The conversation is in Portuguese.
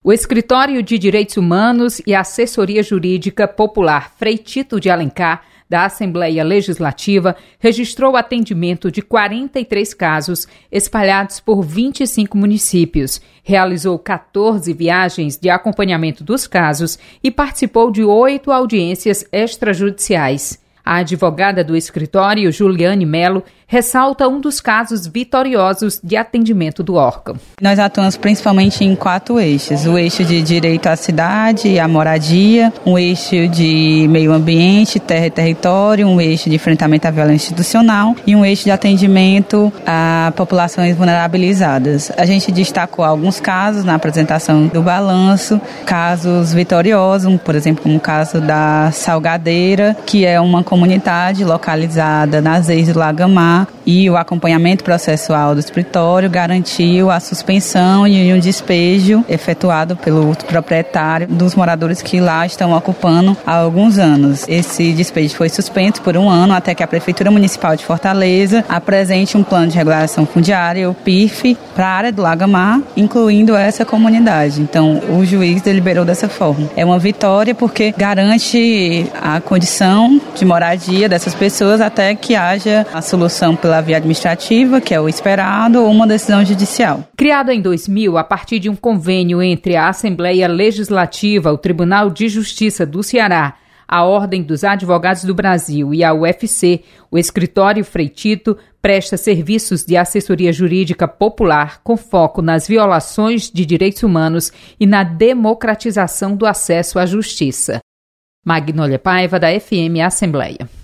O Escritório de Direitos Humanos e Assessoria Jurídica Popular Frei Tito de Alencar, da Assembleia Legislativa, registrou atendimento de 43 casos espalhados por 25 municípios, realizou 14 viagens de acompanhamento dos casos e participou de 8 audiências extrajudiciais. A advogada do escritório, Juliane Melo, ressalta um dos casos vitoriosos de atendimento do órgão. Nós atuamos principalmente em 4 eixos. O eixo de direito à cidade e à moradia, um eixo de meio ambiente, terra e território, um eixo de enfrentamento à violência institucional e um eixo de atendimento a populações vulnerabilizadas. A gente destacou alguns casos na apresentação do balanço, casos vitoriosos, por exemplo, como o caso da Salgadeira, que é uma comunidade localizada nas ex do Lagamar, e o acompanhamento processual do escritório garantiu a suspensão e um despejo efetuado pelo proprietário dos moradores que lá estão ocupando há alguns anos. Esse despejo foi suspenso por 1 ano até que a Prefeitura Municipal de Fortaleza apresente um plano de regulação fundiária, o PIRF, para a área do Lagamar, incluindo essa comunidade. Então, o juiz deliberou dessa forma. É uma vitória porque garante a condição de moradia dessas pessoas até que haja a solução pela via administrativa, que é o esperado, ou uma decisão judicial. Criado em 2000, a partir de um convênio entre a Assembleia Legislativa, o Tribunal de Justiça do Ceará, a Ordem dos Advogados do Brasil e a UFC, o Escritório Frei Tito presta serviços de assessoria jurídica popular com foco nas violações de direitos humanos e na democratização do acesso à justiça. Magnólia Paiva, da FM Assembleia.